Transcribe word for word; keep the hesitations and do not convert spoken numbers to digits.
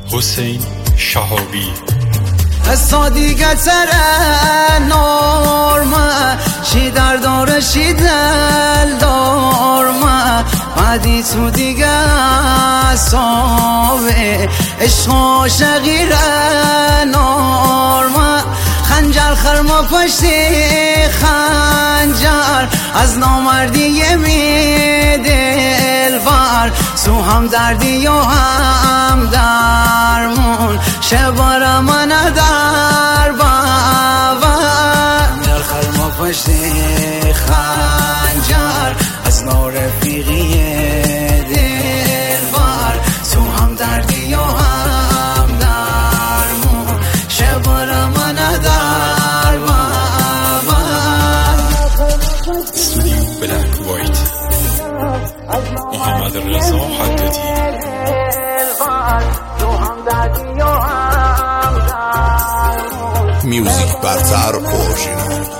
حسین شهابی. قصه دیگه تره نورمه، شی در داره شی دل دارمه، بعدی تو دیگه صابه عشق و شغیره نورمه، خنجر خرما پشتی خنجر از نامردی می دلبر، سو هم دردی و هم درمون شبار من در باور، در خرما پشتی خنجر از نارفیقی دلبر، سو هم دردی و هم درمون شبار من در باور. استودیو بلک وایت، محمد رضا حدادی. میوزیک برتر اورژینال.